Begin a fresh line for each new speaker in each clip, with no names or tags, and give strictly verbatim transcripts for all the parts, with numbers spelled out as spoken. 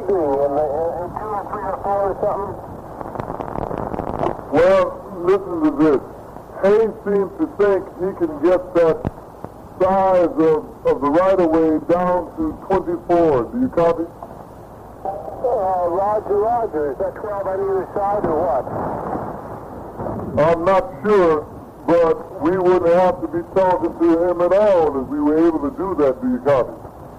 figuring? In, the, in two or three or four or something?
Well, listen to this. Hayes seems to think he can get that size of, of the right-of-way down to twenty-four. Do you copy?
Uh, Roger, Roger. Is that twelve on either side or what?
I'm not sure, but we wouldn't have to be talking to him at all if we were able to do that. Do you copy?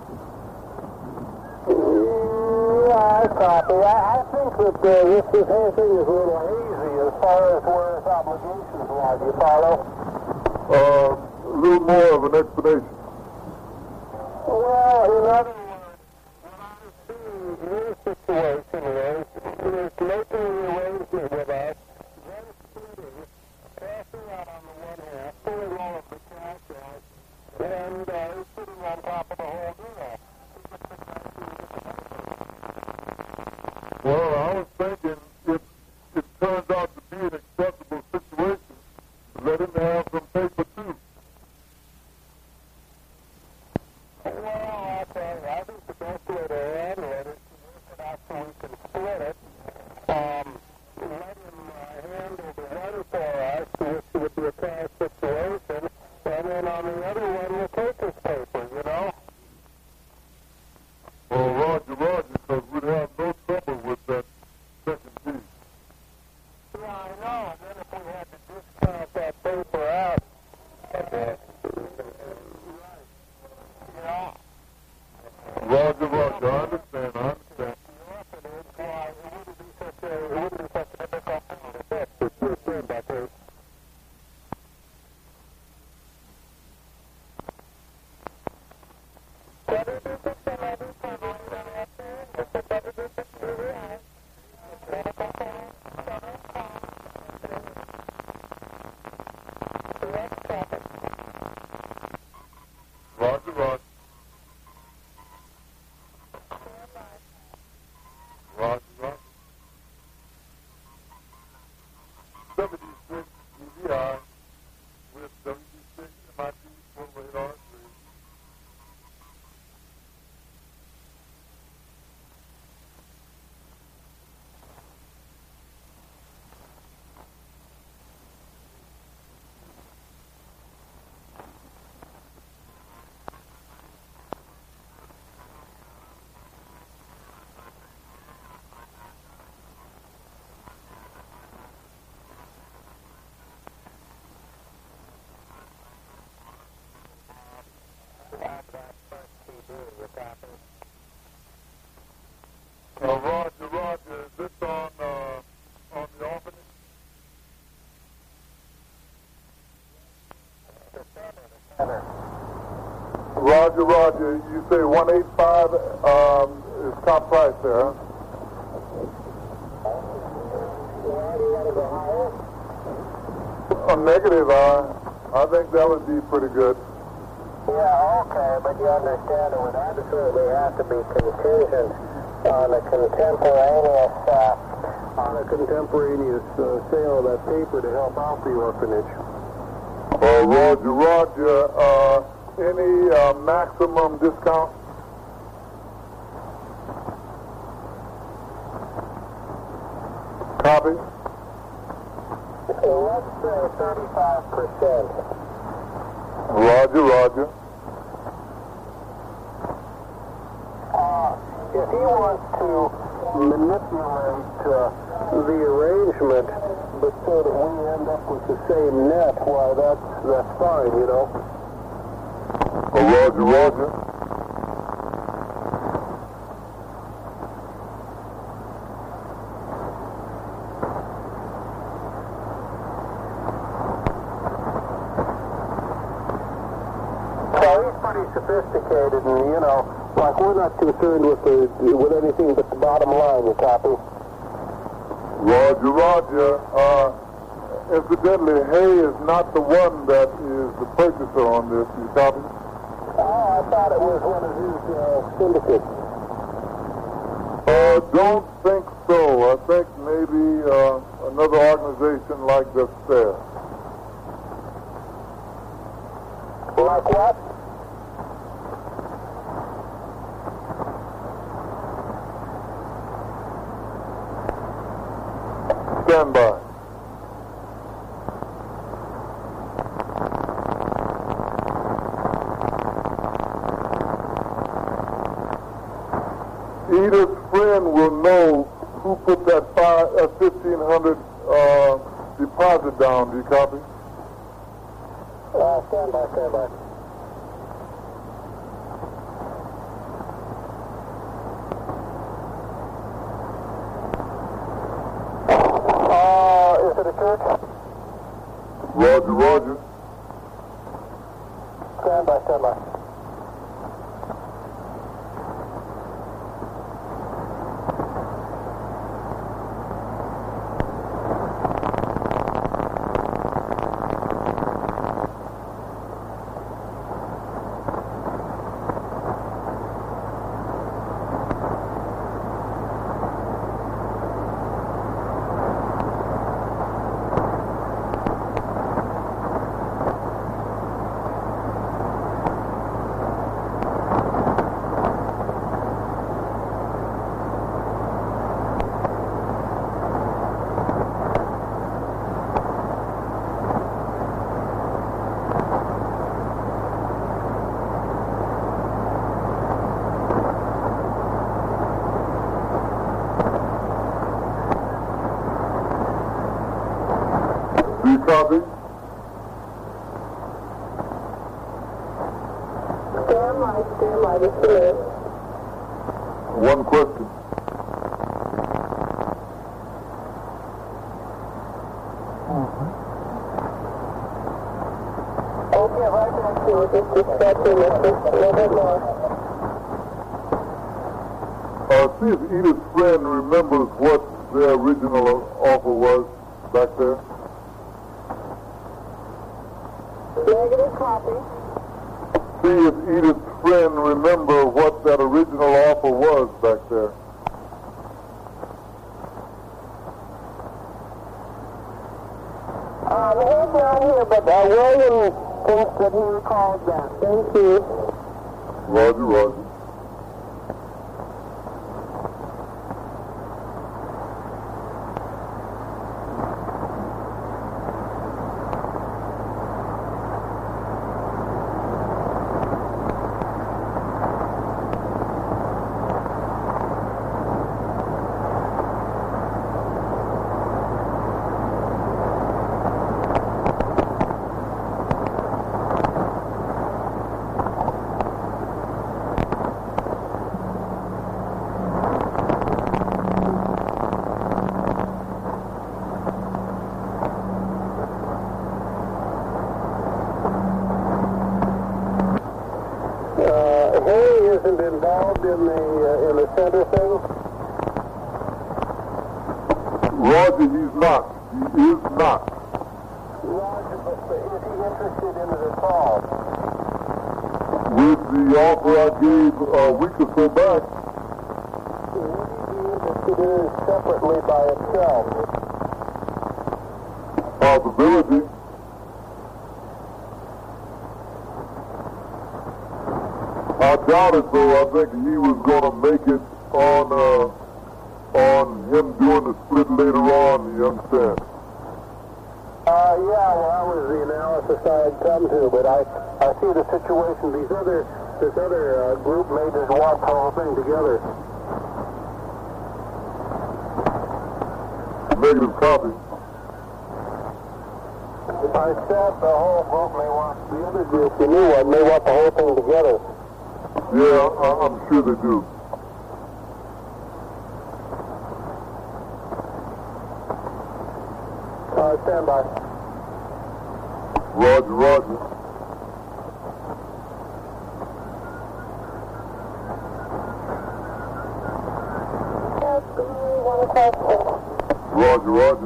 Yeah, I copy. I, I think that uh, this, this whole thing is a little hazy as far as where his obligations lie. Do you follow?
Uh, a little more of an explanation.
Well, in other words, what I see your situation is, is making the arrangement with us, then splitting, passing out on the one half, pulling all of the cash out, and uh, sitting on top of the whole deal.
Well, I was thinking if it turns out to be an acceptable situation, let him have some paper too.
Well, okay, I think the best way to handle it is to work it out so we can split it. Um, let him uh, handle the one for us, which would be a cash situation, and then on the other one we'll take his paper, you know?
Well, Roger, Roger, because we'd have no trouble with that second piece.
Yeah, I know, and then if we had to discount that paper out, right, yeah.
Roger, Roger, I understand, I understand.
Why, it wouldn't be such a, it wouldn't be such a difficult thing to fix if you're sure about this.
Roger, Roger. Roger, Roger. seventy-six D V I with W six M I T forty-eight R three. Uh, Roger, Roger, is this on, uh, on the Albany? Roger, Roger, you say one eighty-five um, is top price there, huh? A negative, uh, I think that would be pretty good.
Yeah, okay, but you understand it would absolutely have to be contingent on a contemporaneous, uh, on a contemporaneous uh, sale of that paper to help out the orphanage.
Uh, Roger, Roger, uh, any uh, maximum discount? Copy?
Let's say thirty-five percent.
Roger, Roger.
Uh, if he wants to manipulate uh, the arrangement, but so that we end up with the same net, why, that's, that's fine, you know.
Uh, Roger, Roger.
Sophisticated, and you know, like we're not concerned with the with anything but the bottom line. You copy?
Roger, Roger. Uh, incidentally, Hay is not the one that is the purchaser on this. You copy?
Oh, I thought it was one of his uh, syndicates.
Uh, don't think so. I think maybe uh, another organization like this there.
Like what?
stand by. Edith's friend will know who put that five, uh, fifteen hundred uh, deposit down. Do you copy?
Uh, stand by, stand by. Uh, is it a church?
Roger, roger.
Stand by, stand by.
Do you copy?
Stand by, stand by, this is.
One question.
Okay, right back to you. Just discussing this just a little bit more.
Uh, see if Edith's friend remembers what their original offer was back there.
Negative copy.
See if Edith's friend remember what that original offer was back there.
Um, he's not here, but uh, William thinks that he recalls that. Thank you.
Roger, roger.
Harry isn't involved in the uh, in the center thing?
Roger, he's not. He is not.
Roger, but is he interested in it at all?
With the offer I gave a week or so back,
Would he be interested in it separately by itself?
possibility. I doubt it, though. I think he was going to make it on uh, on him doing the split later on, you understand?
Uh, yeah, well, that was the analysis I had come to, but I, I see the situation. These other, this other uh, group may just want the whole thing together.
Negative copy.
I said the whole group may want, the other group, the new one, may want the whole thing together.
Yeah, I, I'm sure they do.
Uh, stand by.
Roger, roger.
One question.
Roger, roger.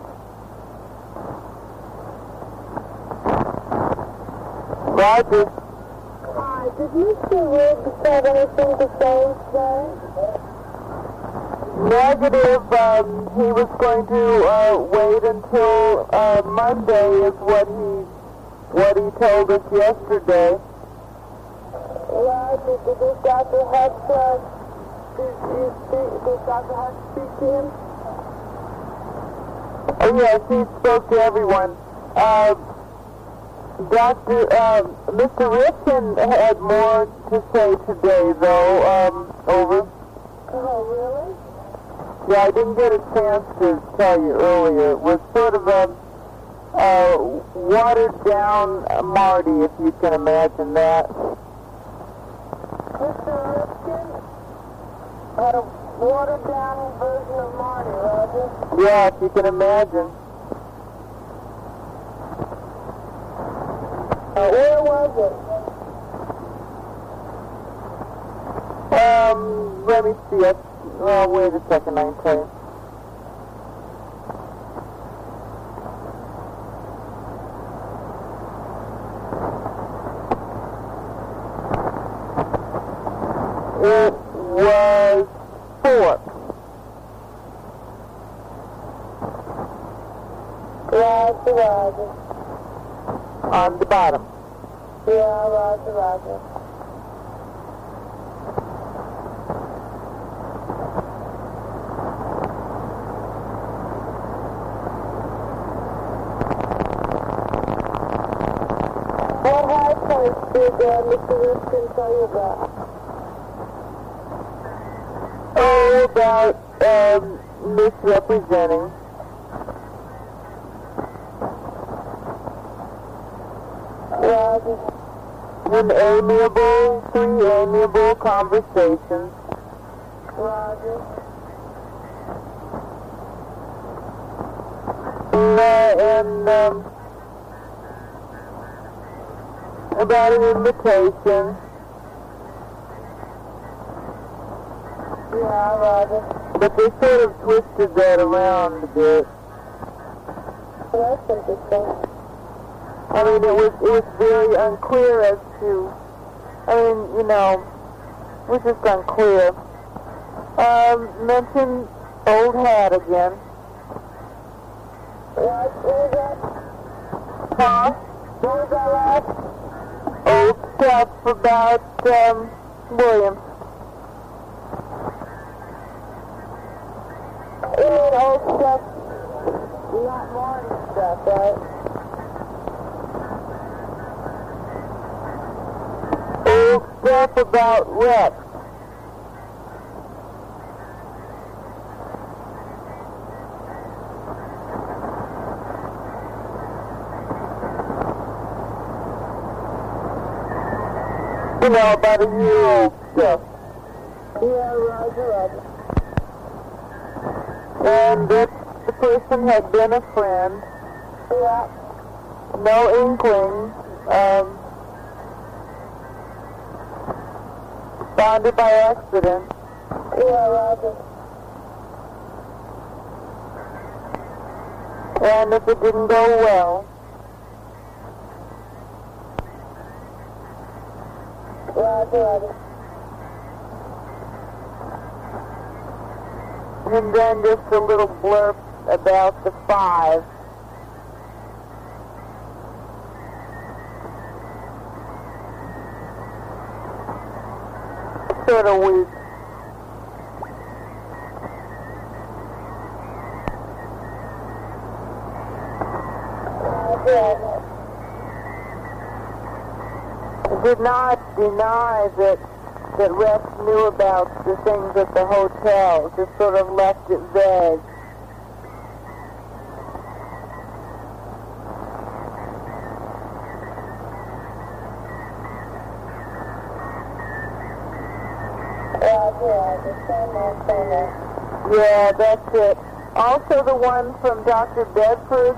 Roger.
Hi, did Mister Riggs have anything to say today?
Negative. Um, he was going to uh, wait until uh, Monday, is what he what he told us yesterday.
Roger, did this Doctor Hutch, uh, did, you speak, did Doctor Hutch speak to him?
Oh, yes, he spoke to everyone. Uh, Doctor Uh, Mister Rifkin had more to say today, though. Um, over.
Oh, really?
Yeah, I didn't get a chance to tell you earlier. It was sort of a uh, watered-down Marty, if you can imagine that.
Mister Rifkin had a watered-down version of Marty, Roger.
Yeah, if you can imagine.
Uh, where was it?
Um, let me see. I, oh, wait a second, I can tell you. It was four.
Roger, Roger.
On the bottom.
Yeah, Roger, Roger. What high points did uh, Mister Rifkin tell you about?
Oh, about um, misrepresenting.
Roger.
An amiable, three amiable conversations.
Roger.
Uh, and um, about an invitation.
Yeah, Roger.
But they sort of twisted that around a bit.
That's interesting.
I mean, it was it was very unclear as to. I mean, you know, it was just unclear. Um, mentioned old hat again.
What was that?
Huh?
What was that last?
Old stuff about um, William.
You mean old stuff? Not Marty stuff, right?
Old stuff about Rex. You know, about a year old stuff.
Yeah, Roger, Roger.
And that the person had been a friend.
Yeah.
No inkling. Um, found it by accident.
Yeah, Roger.
And if it didn't go well,
Roger, Roger.
and then just a little blurb about the five. Sort of weak.
Roger, Roger.
Did not deny that that Rex knew about the things at the hotel. Just sort of left it vague.
Roger, Roger. Same there, same there.
Yeah, that's it. Also the one from Doctor Bedford.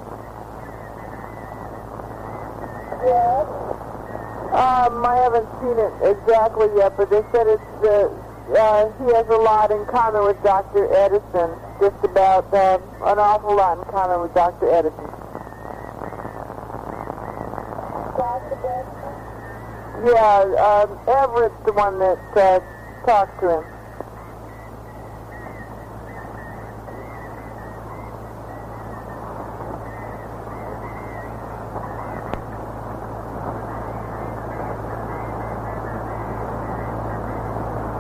Yes.
Um, I haven't seen it exactly yet, but they said it's uh, uh, he has a lot in common with Doctor Edison. Just about uh, an awful lot in common with Doctor Edison.
Doctor Bedford?
Yeah, um, Everett's the one that uh, talked to him.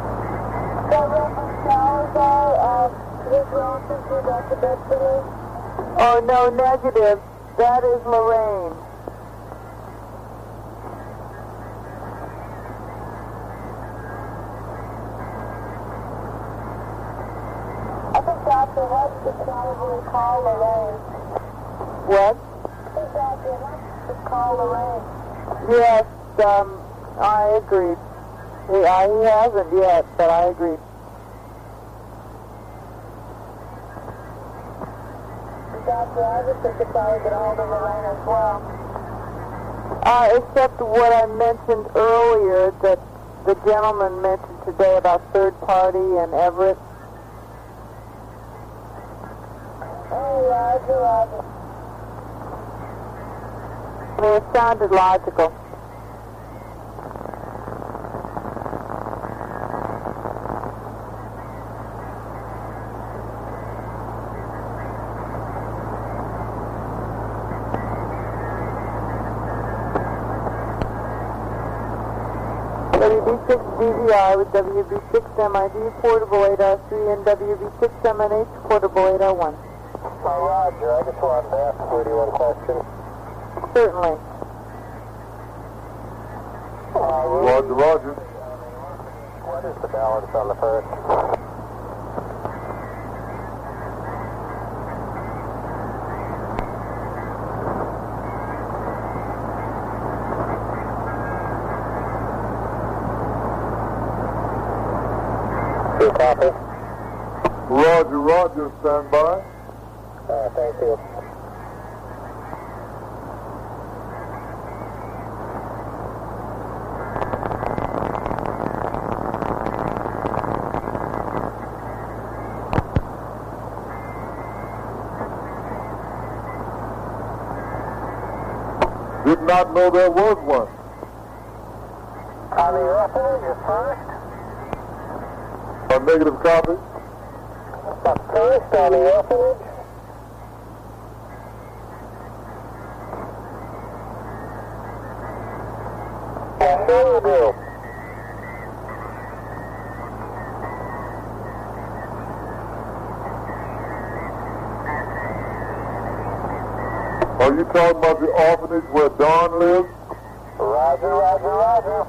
So Reverend Salazar, uh, his relative to Doctor Bedford?
Oh, no, negative. That is Lorraine.
I think Doctor Hutt should probably call Lorraine.
What?
I think Doctor Hutt should call Lorraine.
Yes, um, I agree. He, uh, he hasn't yet, but I agree.
Doctor Iverson could probably get hold of Lorraine as well.
Uh, except what I mentioned earlier that the gentleman mentioned today about third party and Everett.
Oh, Roger, Roger.
I mean, it sounded logical. W B six D V I with W B six M I D portable eight R three and W B six M N H portable eight R one.
Oh, Roger, I just wanted to ask Rudy one question.
Certainly.
Uh,
Roger, Roger.
what is the balance on the first? Do you copy?
Roger, Roger, stand by.
Uh, thank you.
Did not know there was one.
On the orphanage is first.
A negative copy.
The first on the orphanage. And there you do.
Are you talking about the orphanage where Dawn lives?
Roger, roger, roger.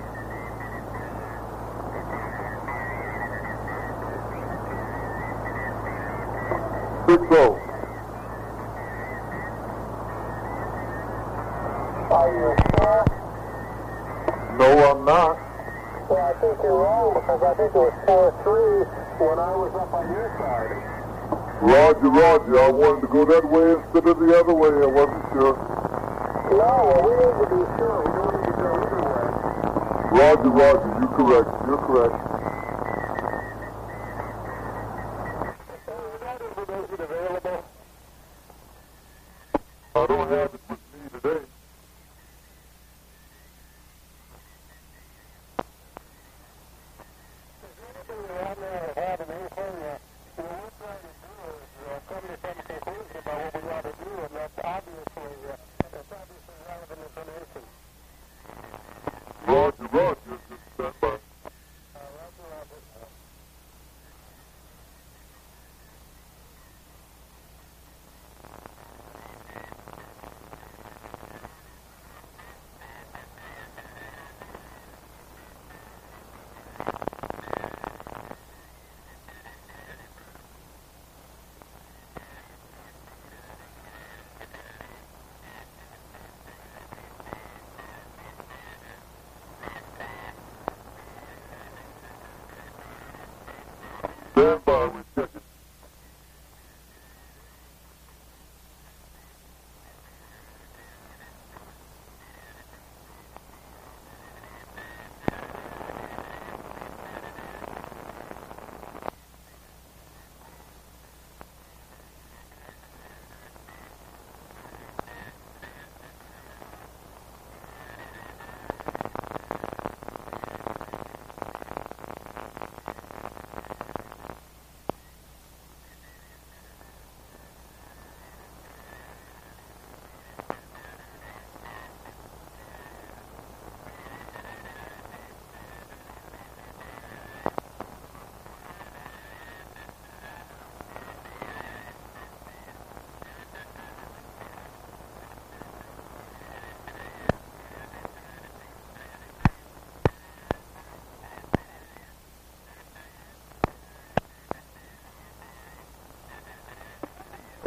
Six oh.
Are you sure?
No, I'm not.
Well, I think you're wrong because I think it was four three when I was up on your side.
Roger, Roger. I wanted to go that way instead of the other way. I wasn't sure.
No, well, we need to be sure. We don't need to go either way.
Roger, Roger. You're correct. You're correct.
Is that information available?
I don't have it with me today.
Around there have an inkling, uh, what we're trying to do is uh, come to some conclusion about what we ought to do, and that's obviously, uh, that's obviously relevant information.
Roger, Roger. Just stand by.
Uh, Roger,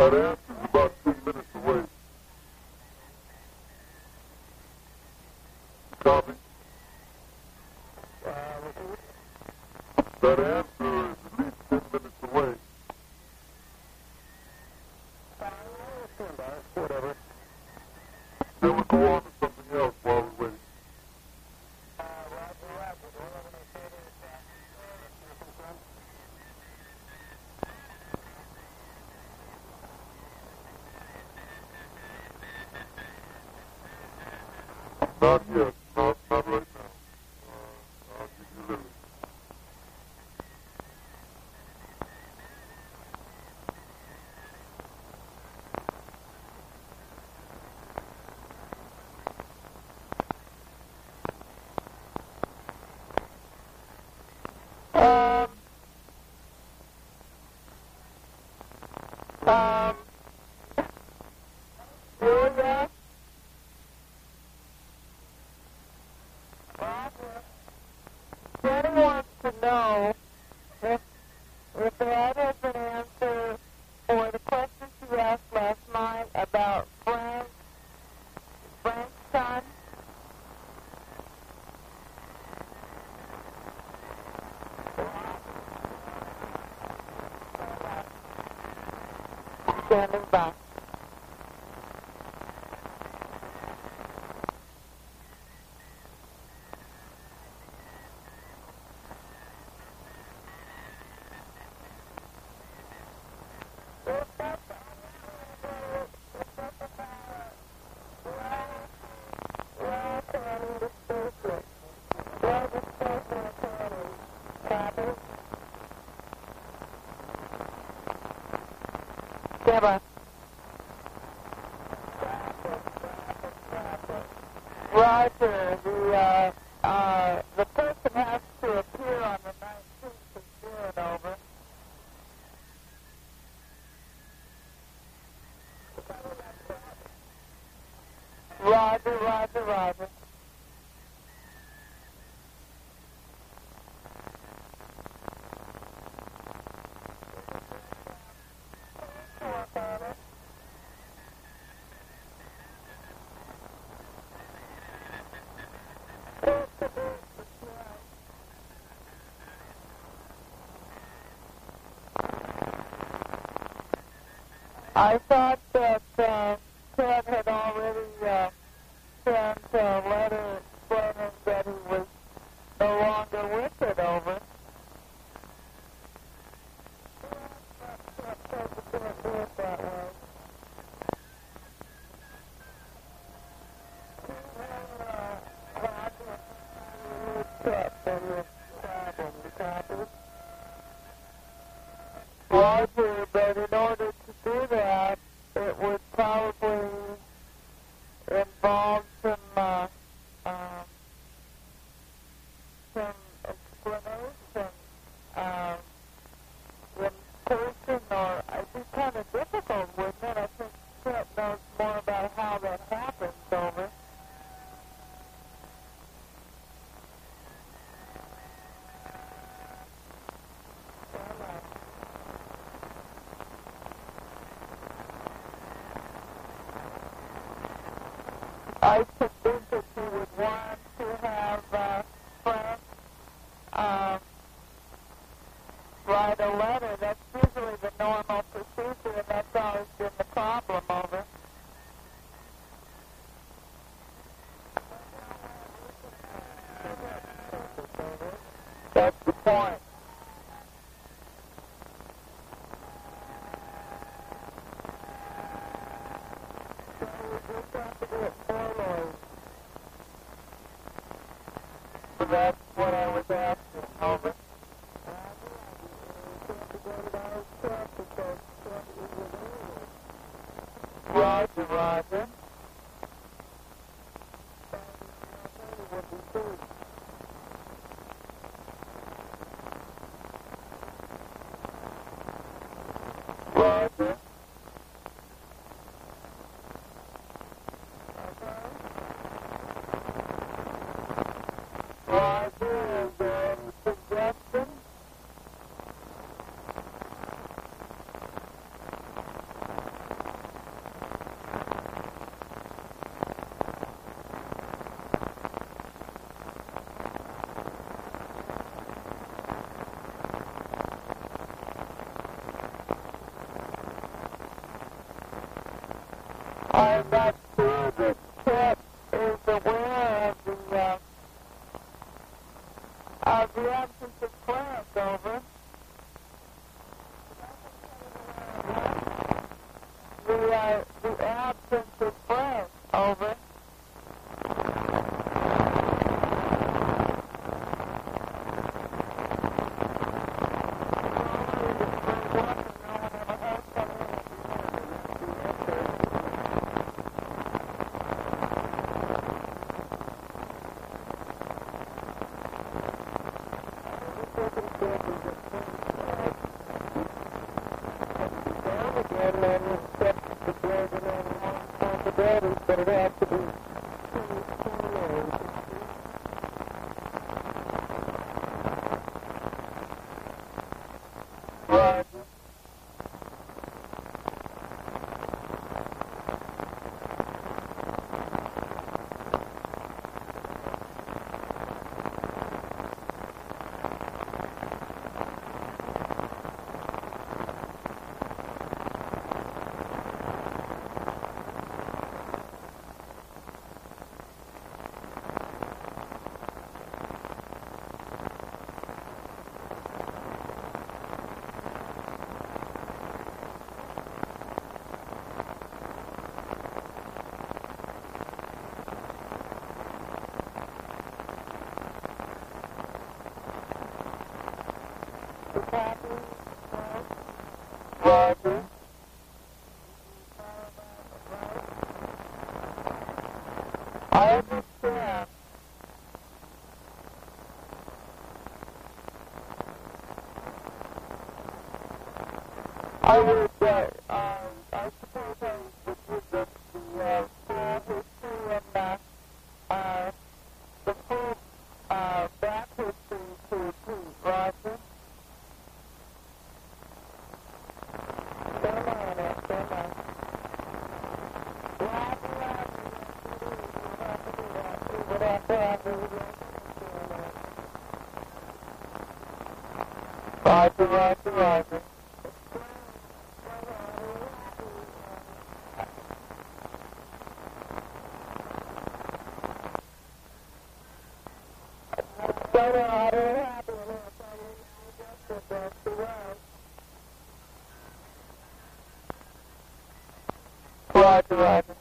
That answer's about two minutes away. Copy. That answer is at least ten minutes away.
Whatever.
Then we'll go on to something else while we're waiting. Not yet. Not, not right now. Uh, I'll give you a little.
Um, um, Julia? Jenny wants to know if, if Ed has an answer for the question she asked last night about Frank, Frank's son. Standing by. Deborah. Roger, the, uh, uh, the person has to appear on the nineteenth of June, over. Roger, roger, roger. I thought that uh, Ted had already uh, sent a letter explaining that he was no longer with it, over. Roger, but in order to do that, it would probably involve some, uh, um, some explanation um, in person, or it'd be kind of difficult, wouldn't it? I think Chet knows more about how that happens, over. I should think that you would want to have uh, Frank um, write a letter. That's usually the normal procedure, and that's always been the problem, over. That's the point. So that's what I was asking, over. Roger, roger. Roger. Roger, is there any suggestion? Uh, the absence of plants, over. The, uh, the absence of plants, over. Roger. I understand. I would, uh, uh, I suppose I would give them the, uh, full history and, uh, uh, the full, uh, back history to Pete, Roger. Stand on it, stand on it. Roger, Roger, you would have to have the Roger, Roger, Roger. Roger, Roger.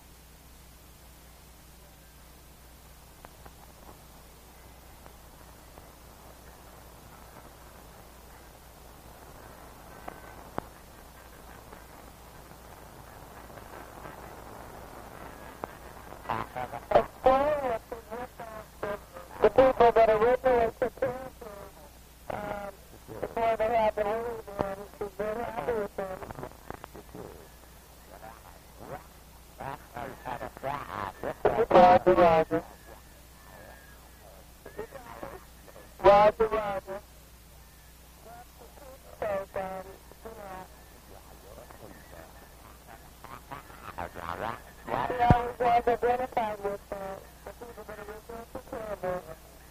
The people that originally took care of them, um, before they had to leave, and she's very happy with them. Roger, Roger. Roger, Roger. So, um, you know. She always was identified with uh, the people that originally took care of her.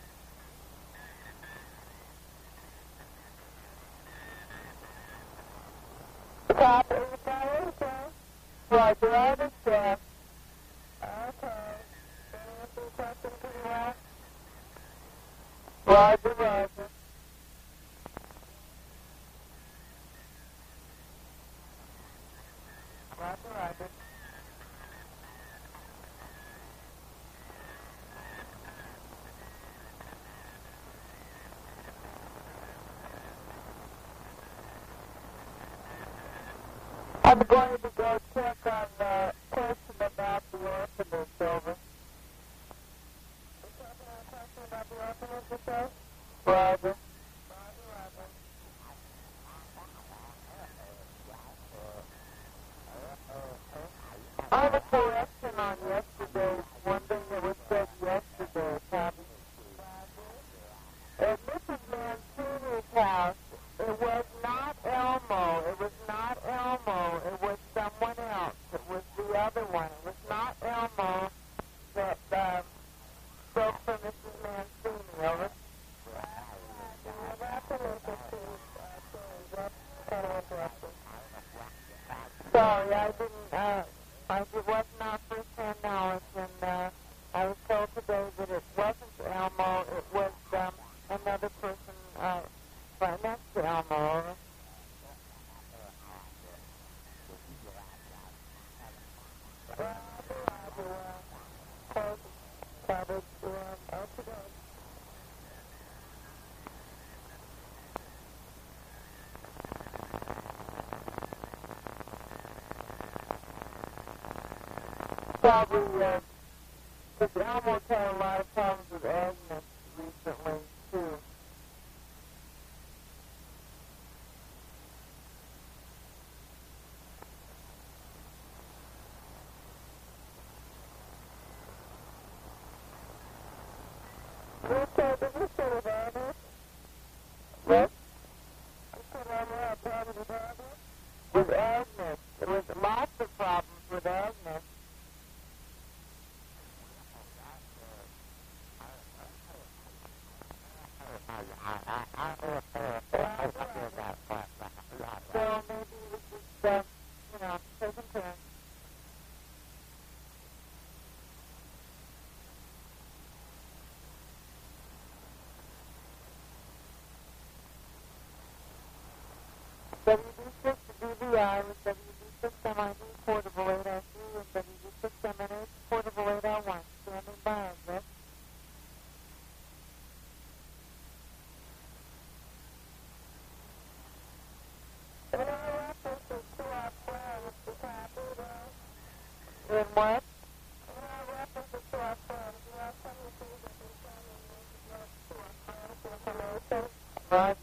The cop is the priority. Roger, I understand. Okay. Answer the question pretty well. Roger, Roger. Roger, Roger. I'm going to go check on the question about the orphanage, over. About the orphanage, you say? Roger. Roger, Roger. I have a correction on yesterday, one thing that was said yesterday, Tommy. At Missus Mancini's house, it was not Elmo. It was not Elmo. It was someone else. It was the other one. It was not Elmo that um, spoke for Missus Mancini, over. Sorry, I didn't, uh, I, it was not first-hand knowledge, and uh, I was told today that it wasn't Elmo, it was um, another other person uh, right next to Elmo. Probably, uh, because Elmo's had a lot of problems with Agnes recently, too. You said, did you say with Agnes? What? You said Elmo had problems with Agnes? With Agnes. There was lots of problems with Agnes. So maybe we should, uh, you know, take them turns. W D six D V I with W D six M I D portable eight R three and W D six M N H portable eight R one. Standing by, I guess. In what? Roger.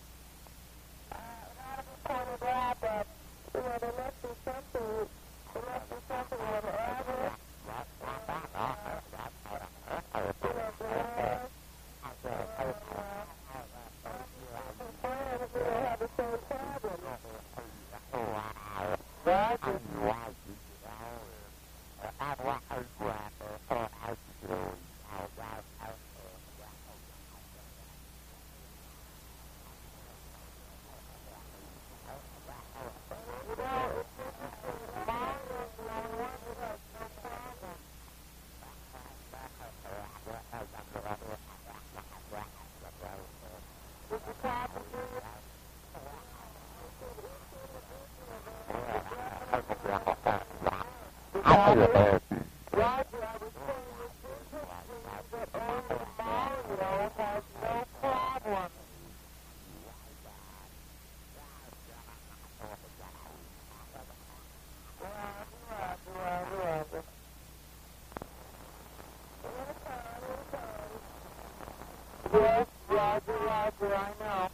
Yes, Roger, Roger, I know.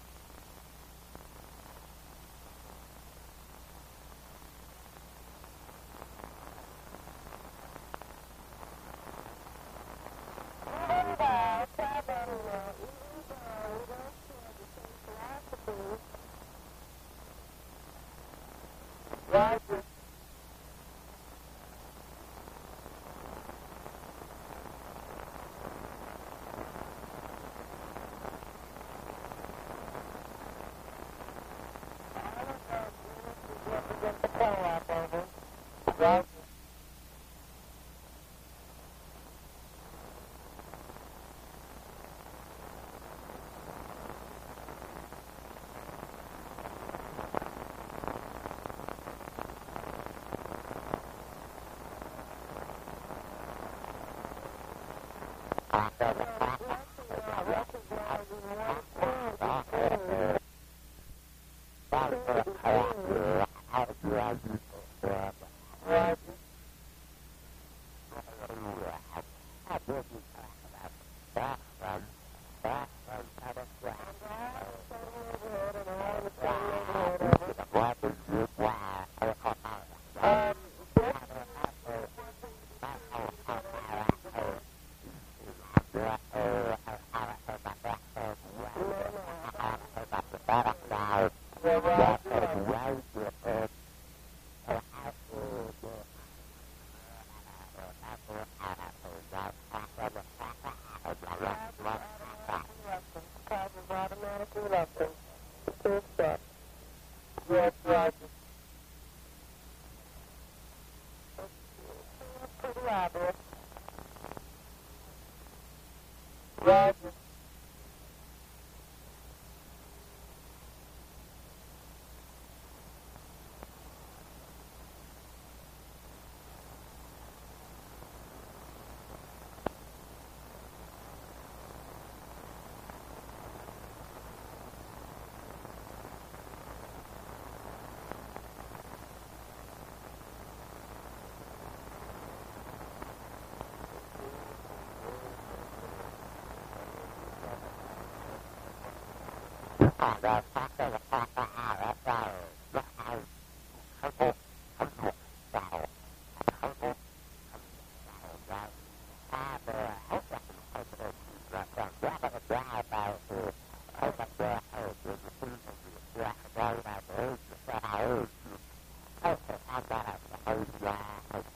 Roger. Get the co-op over. Roger. Yes, Roger. Pretty obvious. Roger.
Thank you.